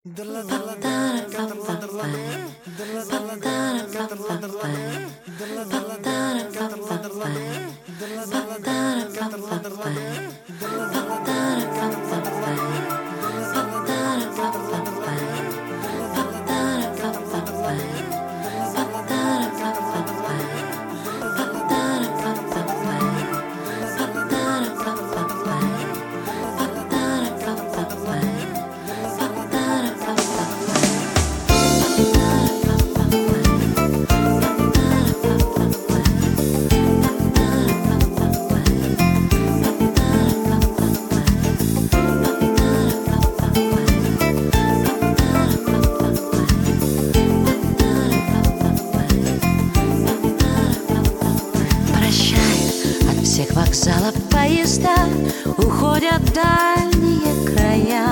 Всех вокзалов поезда уходят в дальние края.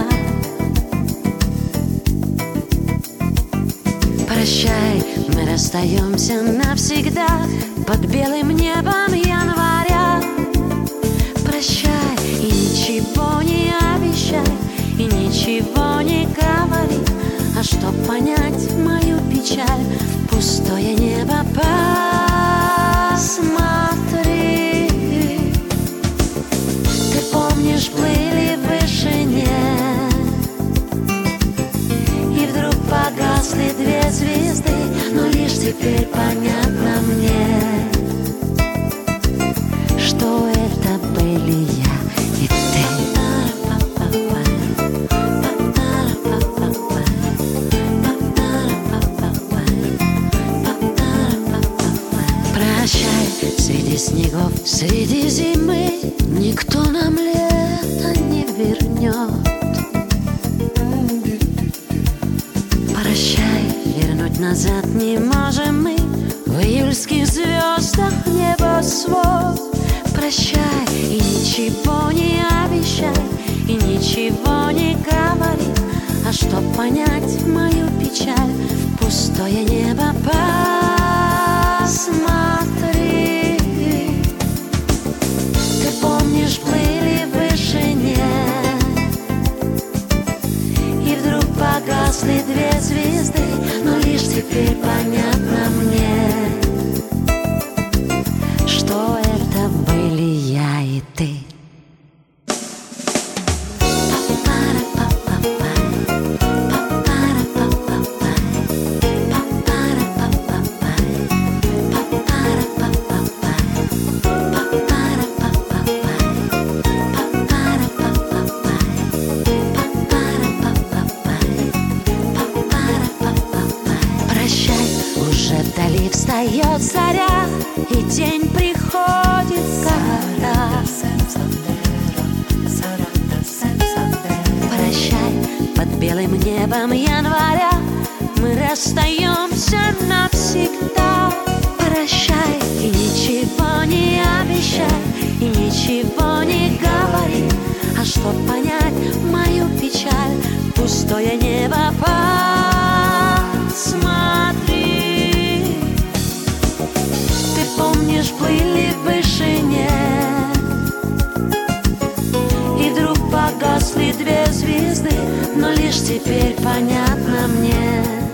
Прощай, мы расстаемся навсегда под белым небом января. Прощай и ничего не обещай, и ничего не говори. А чтоб понять мою печаль, пустое небо посмотри. Помнишь, плыли в вышине, и вдруг погасли две звезды, но лишь теперь понятно мне, что это были я и ты. Прощай, среди снегов, среди зимы никто нам лето не вернет. Прощай, вернуть назад не можем мы в июльских звездах небосвод. Прощай и ничего не обещай, и ничего не говори. А чтоб понять мою печаль, пустое небо посмотри. Ты помнишь, плыли в вышине, и вдруг погасли две звезды, но лишь теперь понятно мне, что это были я и ты. Вдали встает заря, и день приходит когда. Прощай, под белым небом января мы расстаемся навсегда. Прощай и ничего не обещай, и ничего не говори. А чтоб понять мою печаль, пустое небо посмотри. Помнишь, плыли в вышине, и вдруг погасли две звезды, но лишь теперь понятно мне,